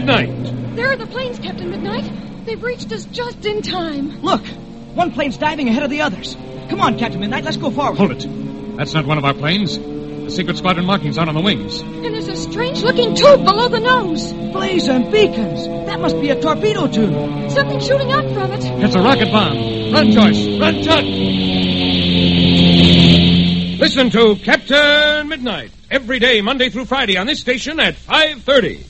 Midnight. There are the planes, Captain Midnight. They've reached us just in time. Look, one plane's diving ahead of the others. Come on, Captain Midnight, let's go forward. Hold it. That's not one of our planes. The secret squadron markings out on the wings. And there's a strange-looking tube below the nose. Blazer and beacons. That must be a torpedo tube. Something shooting out from it. It's a rocket bomb. Run, Joyce. Run, Chuck. Listen to Captain Midnight every day, Monday through Friday, on this station at 5:30.